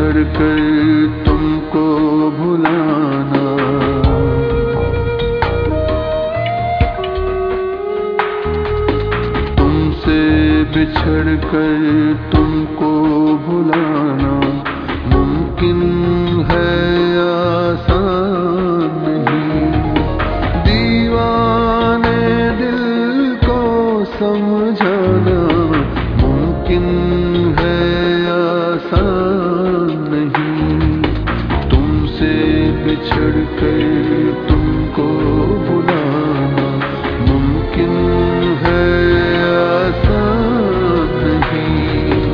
बिछड़ कर तुमको भुलाना, तुमसे बिछड़ कर तुमको भुलाना मुमकिन है आसान नहीं। दीवाने दिल को समझाना मुमकिन है आसान नहीं। तुमसे बिछड़ कर तुमको भुलाना मुमकिन है आसान नहीं।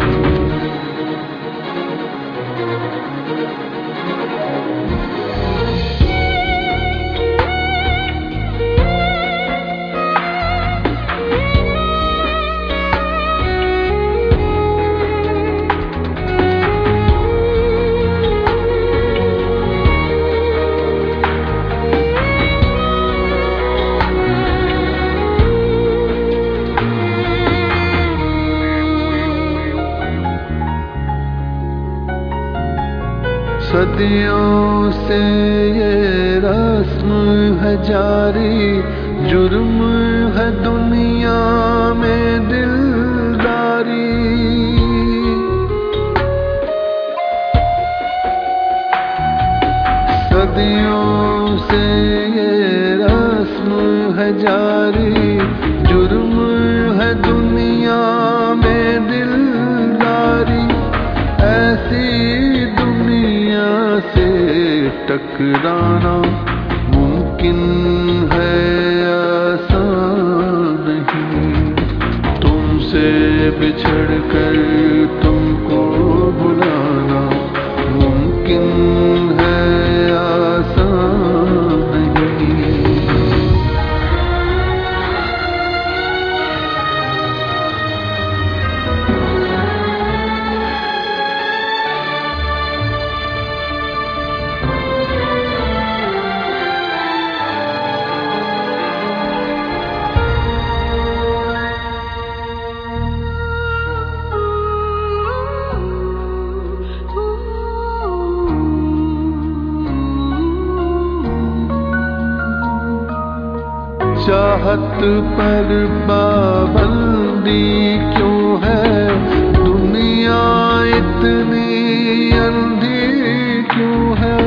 सदियों से ये रस्म है जारी, जुर्म है दुनिया में दिलदारी। सदियों से ये रस्म है जारी, जुर्म है दुनिया में दिलदारी। ऐसी से टकराना मुमकिन है आसान नहीं। तुमसे बिछड़ कर तुमको भुलाना मुमकिन है आसान नहीं। चाहत पर पाबंदी क्यों है, दुनिया इतनी अंधी क्यों है।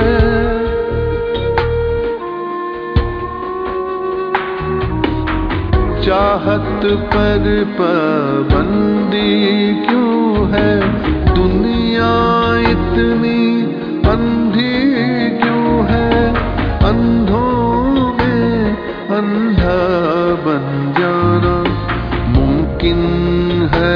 चाहत पर पाबंदी क्यों है, दुनिया इतनी अंधी क्यों है। अंधों अंधा बन जाना मुमकिन है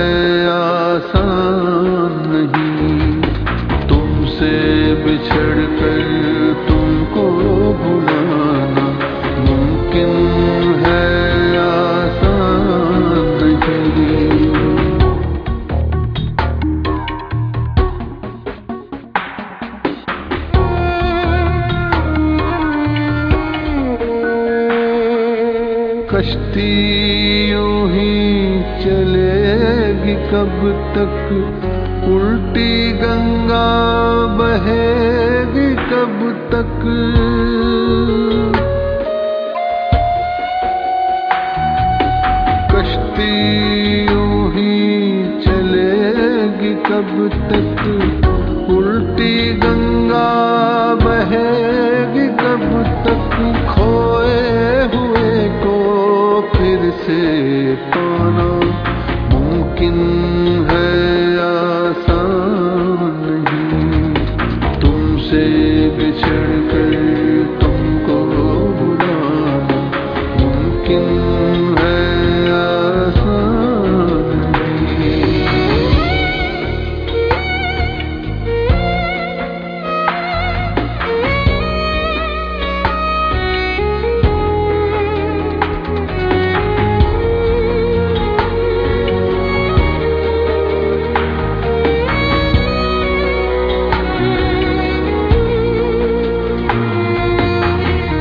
आसान नहीं। तुमसे बिछड़ कर तुमको भुलाना मुमकिन है आसान नहीं। कश्ती यूं ही चलेगी कब तक, उल्टी गंगा बहेगी कब तक। कश्ती यूं ही चलेगी कब तक, उल्टी गंगा बहेगी कब तक। खोए हुए को फिर से पाना मुमकिन है आसान नहीं। तुमसे बिछड़ कर तुमको भुलाना मुमकिन है आसान नहीं।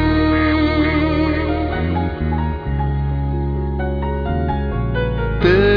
तेरे